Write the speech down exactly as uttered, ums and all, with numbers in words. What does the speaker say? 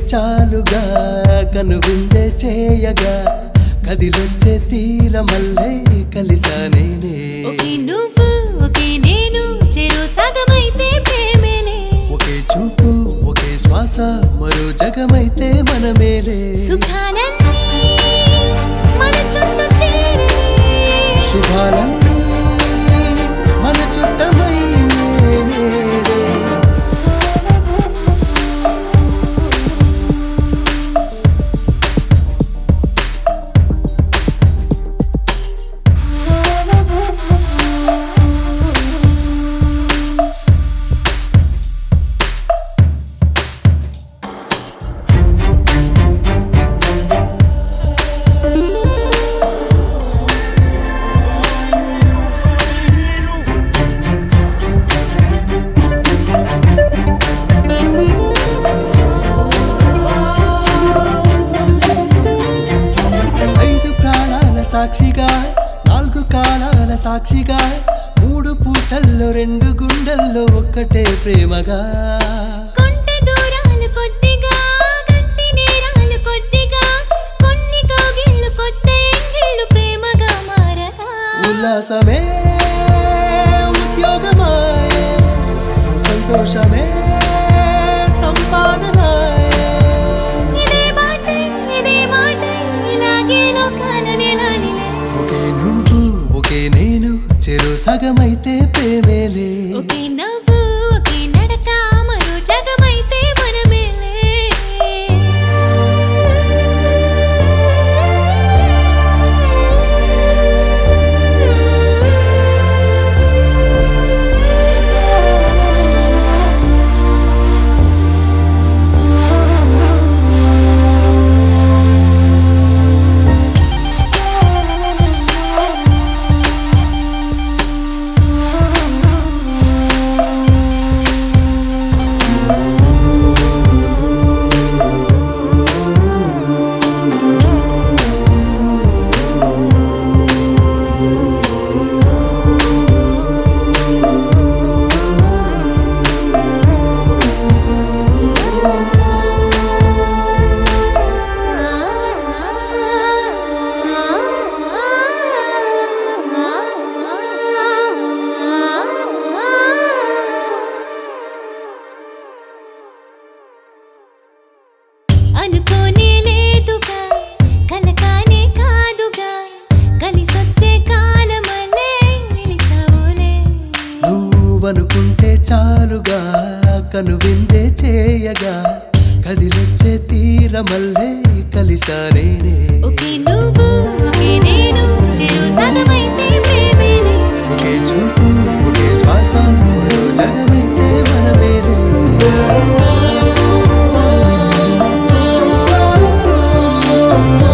చాలుగా కనువిందే చేయగా కదిలొచ్చే తీరమల్లే కలిసానేనే ఒకే నువ్వు ఒకే నేను చెరో సగమైతే ప్రేమేలే ఒకే చూపు ఒకే శ్వాస మరో జగమైతే మనమేలే సుఖాలన్నీ మన చుట్టూ చేరే శుభాలన్నీ మన చుట్టమయ్యేనే సాక్షిగా నాలుగు కాలాల సాక్షిగా మూడు పూటల్లో రెండు గుండెల్లో ఒక్కటే ప్రేమగా కొంటె దూరాలు కొద్దిగా గంటి నేరాలు కొద్దిగా కొన్ని కౌగిళ్ళు కొత్త ఎంగిళ్ళు ప్రేమగా మారగా ఉల్లాసమే ఉద్యోగమాయే సంతోషమే సంపాదనాయే ఇదే బాటే ఇదే మాటే ఇలాగే లోకాల నెలాలిలే ఒకే నువ్వు ఒకే నేను చెరో సగమైతే ప్రేమేలే ఒకే నవ్వు ఒకే నడక మరో జగమైతే మనమేలే అనుకోనే లేదుగా కలకానే కాదుగా కలిసొచ్చే కాలమలే నిలిచావులే నువ్వనుకుంటే చాలుగా కనువిందే చేయగా కదిలొచ్చే తీరమల్లే కలిసానేనే ఒకే నువ్వు ఒకే నేను చెరో సగమైతే ప్రేమేలే ఒకే చూపు ఒకే శ్వాస మరో జగమైతే మనమేలే